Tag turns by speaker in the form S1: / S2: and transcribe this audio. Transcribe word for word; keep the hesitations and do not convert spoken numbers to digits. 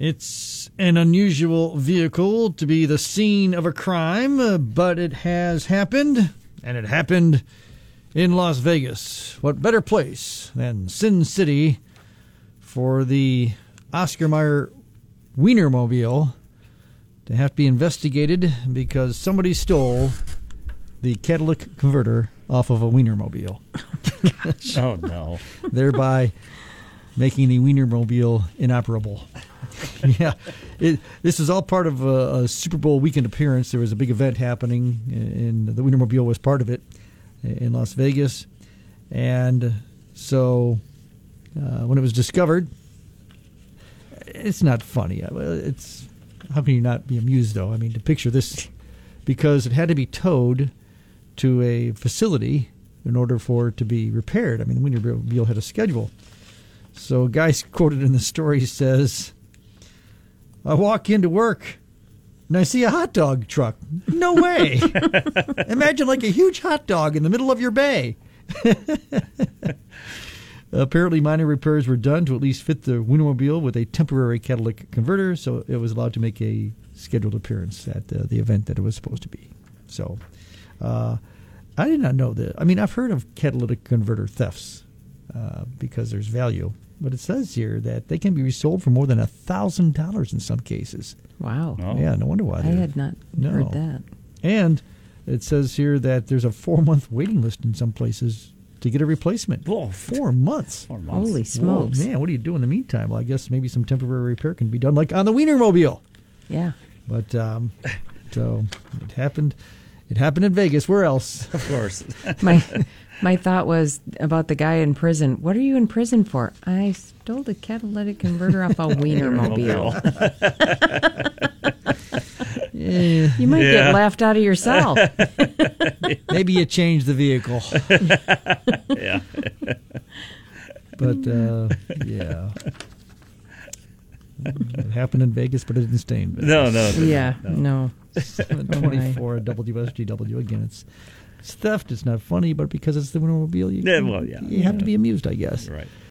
S1: It's an unusual vehicle to be the scene of a crime, uh, but it has happened, and it happened in Las Vegas. What better place than Sin City for the Oscar Mayer Wienermobile to have to be investigated because somebody stole the catalytic converter off of a Wienermobile.
S2: Oh, no.
S1: Thereby making the Wienermobile inoperable. Yeah, it, this is all part of a, a Super Bowl weekend appearance. There was a big event happening, and the Wienermobile was part of it in Las Vegas. And so uh, when it was discovered, it's not funny. It's how can you not be amused, though? I mean, to picture this, because it had to be towed to a facility in order for it to be repaired. I mean, the Wienermobile had a schedule. So a guy quoted in the story says, I walk into work and I see a hot dog truck. No way. Imagine like a huge hot dog in the middle of your bay. Apparently, minor repairs were done to at least fit the Wienermobile with a temporary catalytic converter, so it was allowed to make a scheduled appearance at the, the event that it was supposed to be. So uh, I did not know that. I mean, I've heard of catalytic converter thefts uh, because there's value. But it says here that they can be resold for more than one thousand dollars in some cases.
S3: Wow.
S2: Oh.
S1: Yeah, no wonder why.
S3: I had not
S1: no.
S3: heard that.
S1: And it says here that there's a four-month waiting list in some places to get a replacement.
S2: Whoa.
S1: Four months.
S2: Four months.
S3: Holy smokes.
S1: Whoa, man, what do you do in the meantime? Well, I guess maybe some temporary repair can be done, like on the Wienermobile.
S3: Yeah.
S1: But, um, so it happened. It happened in Vegas. Where else?
S2: Of course.
S3: My my thought was about the guy in prison. What are you in prison for? I stole the catalytic converter off a Wienermobile.
S1: Yeah.
S3: You might
S2: Yeah.
S3: get laughed out of your cell.
S1: Maybe you changed the vehicle.
S2: Yeah.
S1: But, uh, yeah. It happened in Vegas, but it didn't stay in Vegas.
S2: No, no. no
S3: Yeah,
S2: no.
S3: no.
S1: seven twenty-four at W S G W. Again, it's, it's theft. It's not funny, but because it's the Wienermobile, you,
S2: Yeah, well, yeah.
S1: you have to be amused, I guess.
S2: Right.